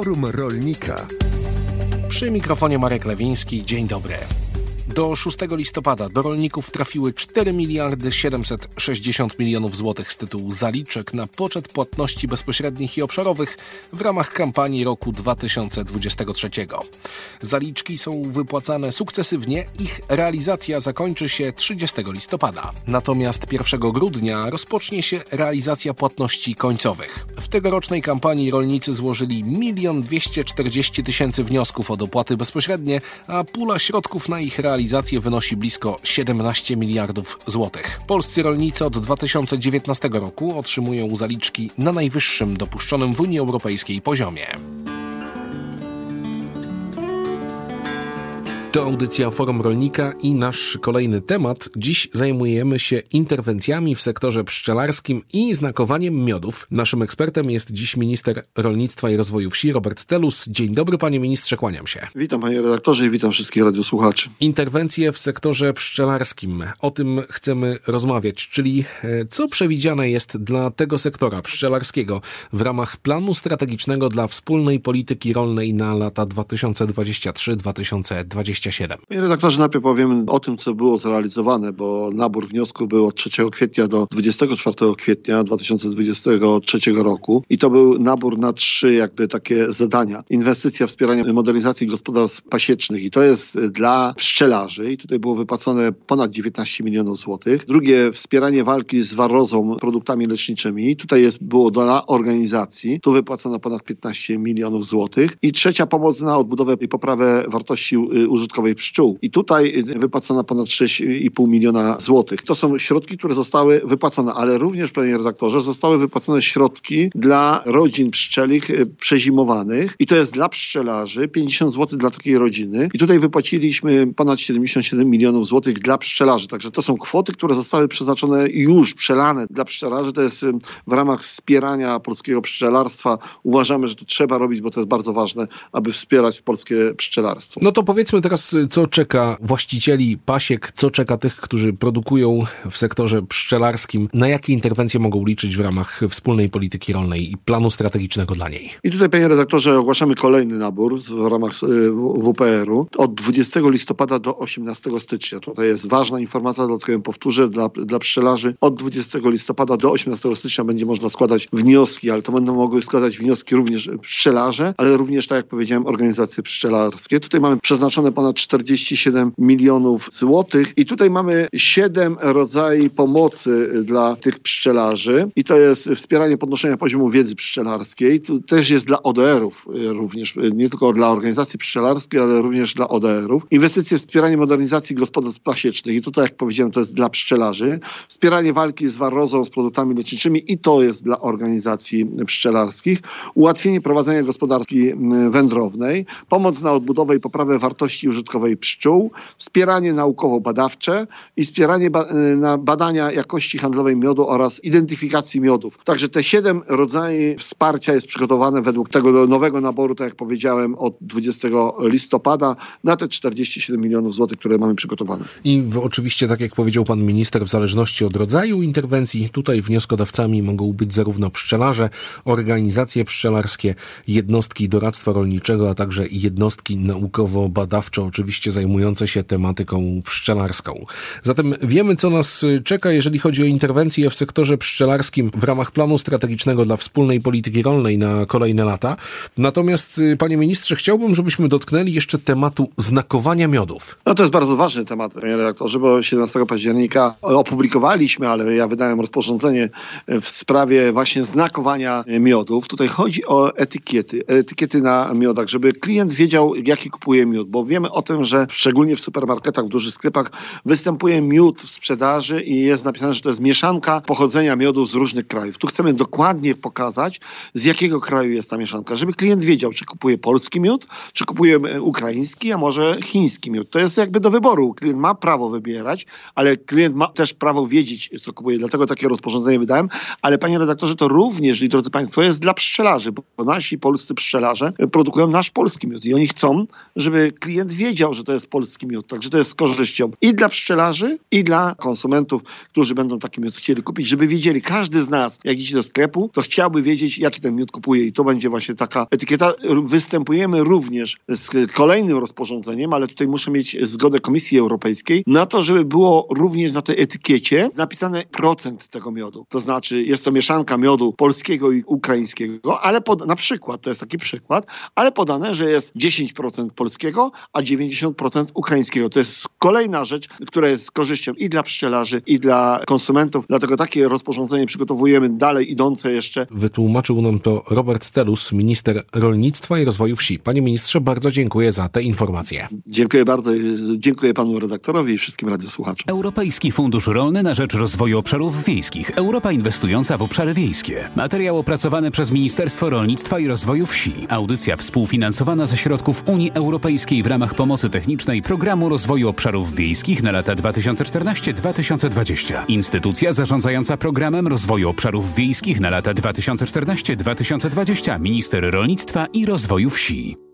Forum Rolnika. Przy mikrofonie Marek Lewiński. Dzień dobry. Do 6 listopada do rolników trafiły 4 miliardy 760 milionów złotych z tytułu zaliczek na poczet płatności bezpośrednich i obszarowych w ramach kampanii roku 2023. Zaliczki są wypłacane sukcesywnie, ich realizacja zakończy się 30 listopada. Natomiast 1 grudnia rozpocznie się realizacja płatności końcowych. W tegorocznej kampanii rolnicy złożyli 1 240 000 wniosków o dopłaty bezpośrednie, a pula środków na ich realizację wynosi blisko 17 miliardów złotych. Polscy rolnicy od 2019 roku otrzymują zaliczki na najwyższym dopuszczonym w Unii Europejskiej poziomie. To audycja Forum Rolnika i nasz kolejny temat. Dziś zajmujemy się interwencjami w sektorze pszczelarskim i znakowaniem miodów. Naszym ekspertem jest dziś minister rolnictwa i rozwoju wsi Robert Telus. Dzień dobry, panie ministrze, kłaniam się. Witam, panie redaktorze, i witam wszystkich radiosłuchaczy. Interwencje w sektorze pszczelarskim. O tym chcemy rozmawiać, czyli co przewidziane jest dla tego sektora pszczelarskiego w ramach planu strategicznego dla wspólnej polityki rolnej na lata 2023-2027. Panie redaktorze, najpierw powiem o tym, co było zrealizowane, bo nabór wniosków był od 3 kwietnia do 24 kwietnia 2023 roku i to był nabór na 3 takie zadania. Inwestycja, wspieranie modernizacji gospodarstw pasiecznych i to jest dla pszczelarzy i tutaj było wypłacone ponad 19 milionów złotych. Drugie, wspieranie walki z warrozą produktami leczniczymi. Tutaj było dla organizacji. Tu wypłacono ponad 15 milionów złotych. I trzecia, pomoc na odbudowę i poprawę wartości użytkowej pszczół. I tutaj wypłacono ponad 6,5 miliona złotych. To są środki, które zostały wypłacone, ale również, panie redaktorze, zostały wypłacone środki dla rodzin pszczelich przezimowanych i to jest dla pszczelarzy 50 zł dla takiej rodziny. I tutaj wypłaciliśmy ponad 77 milionów złotych dla pszczelarzy. Także to są kwoty, które zostały przeznaczone już, przelane dla pszczelarzy. To jest w ramach wspierania polskiego pszczelarstwa. Uważamy, że to trzeba robić, bo to jest bardzo ważne, aby wspierać polskie pszczelarstwo. No to powiedzmy teraz, co czeka właścicieli pasiek, co czeka tych, którzy produkują w sektorze pszczelarskim, na jakie interwencje mogą liczyć w ramach wspólnej polityki rolnej i planu strategicznego dla niej. I tutaj, panie redaktorze, ogłaszamy kolejny nabór w ramach WPR-u od 20 listopada do 18 stycznia. Tutaj jest ważna informacja, dlatego ją powtórzę, dla pszczelarzy. Od 20 listopada do 18 stycznia będzie można składać wnioski, ale to będą mogły składać wnioski również pszczelarze, ale również, tak jak powiedziałem, organizacje pszczelarskie. Tutaj mamy przeznaczone ponad 47 milionów złotych i tutaj mamy 7 rodzajów pomocy dla tych pszczelarzy i to jest wspieranie podnoszenia poziomu wiedzy pszczelarskiej. Tu też jest dla ODR-ów również, nie tylko dla organizacji pszczelarskiej, ale również dla ODR-ów. Inwestycje, wspieranie modernizacji gospodarstw pasiecznych i tutaj, jak powiedziałem, to jest dla pszczelarzy. Wspieranie walki z warrozą, z produktami leczniczymi i to jest dla organizacji pszczelarskich. Ułatwienie prowadzenia gospodarki wędrownej. Pomoc na odbudowę i poprawę wartości użytkowej pszczół, wspieranie naukowo-badawcze i wspieranie na badania jakości handlowej miodu oraz identyfikacji miodów. Także te 7 rodzajów wsparcia jest przygotowane według tego nowego naboru, tak jak powiedziałem, od 20 listopada na te 47 milionów złotych, które mamy przygotowane. I oczywiście, tak jak powiedział pan minister, w zależności od rodzaju interwencji, tutaj wnioskodawcami mogą być zarówno pszczelarze, organizacje pszczelarskie, jednostki doradztwa rolniczego, a także jednostki naukowo-badawcze, oczywiście zajmujące się tematyką pszczelarską. Zatem wiemy, co nas czeka, jeżeli chodzi o interwencje w sektorze pszczelarskim w ramach planu strategicznego dla wspólnej polityki rolnej na kolejne lata. Natomiast, panie ministrze, chciałbym, żebyśmy dotknęli jeszcze tematu znakowania miodów. No to jest bardzo ważny temat, panie redaktorze, bo 17 października opublikowaliśmy, ale ja wydałem rozporządzenie w sprawie właśnie znakowania miodów. Tutaj chodzi o etykiety na miodach, żeby klient wiedział, jaki kupuje miód, bo wiemy o tym, że szczególnie w supermarketach, w dużych sklepach występuje miód w sprzedaży i jest napisane, że to jest mieszanka pochodzenia miodu z różnych krajów. Tu chcemy dokładnie pokazać, z jakiego kraju jest ta mieszanka, żeby klient wiedział, czy kupuje polski miód, czy kupuje ukraiński, a może chiński miód. To jest jakby do wyboru. Klient ma prawo wybierać, ale klient ma też prawo wiedzieć, co kupuje. Dlatego takie rozporządzenie wydałem. Ale panie redaktorze, to również, i drodzy państwo, jest dla pszczelarzy, bo nasi polscy pszczelarze produkują nasz polski miód i oni chcą, żeby klient wiedział, wiedział, że to jest polski miód, także to jest z korzyścią i dla pszczelarzy, i dla konsumentów, którzy będą taki miód chcieli kupić, żeby wiedzieli, każdy z nas, jak idzie do sklepu, to chciałby wiedzieć, jaki ten miód kupuje i to będzie właśnie taka etykieta. Występujemy również z kolejnym rozporządzeniem, ale tutaj muszę mieć zgodę Komisji Europejskiej na to, żeby było również na tej etykiecie napisane procent tego miodu. To znaczy jest to mieszanka miodu polskiego i ukraińskiego, ale na przykład, to jest taki przykład, ale podane, że jest 10% polskiego, a 90% ukraińskiego. To jest kolejna rzecz, która jest z korzyścią i dla pszczelarzy, i dla konsumentów. Dlatego takie rozporządzenie przygotowujemy dalej idące jeszcze. Wytłumaczył nam to Robert Telus, minister rolnictwa i rozwoju wsi. Panie ministrze, bardzo dziękuję za te informacje. Dziękuję bardzo. Dziękuję panu redaktorowi i wszystkim radiosłuchaczom. Europejski Fundusz Rolny na rzecz Rozwoju Obszarów Wiejskich. Europa inwestująca w obszary wiejskie. Materiał opracowany przez Ministerstwo Rolnictwa i Rozwoju Wsi. Audycja współfinansowana ze środków Unii Europejskiej w ramach pomocy technicznej Programu Rozwoju Obszarów Wiejskich na lata 2014-2020. Instytucja zarządzająca Programem Rozwoju Obszarów Wiejskich na lata 2014-2020. Minister Rolnictwa i Rozwoju Wsi.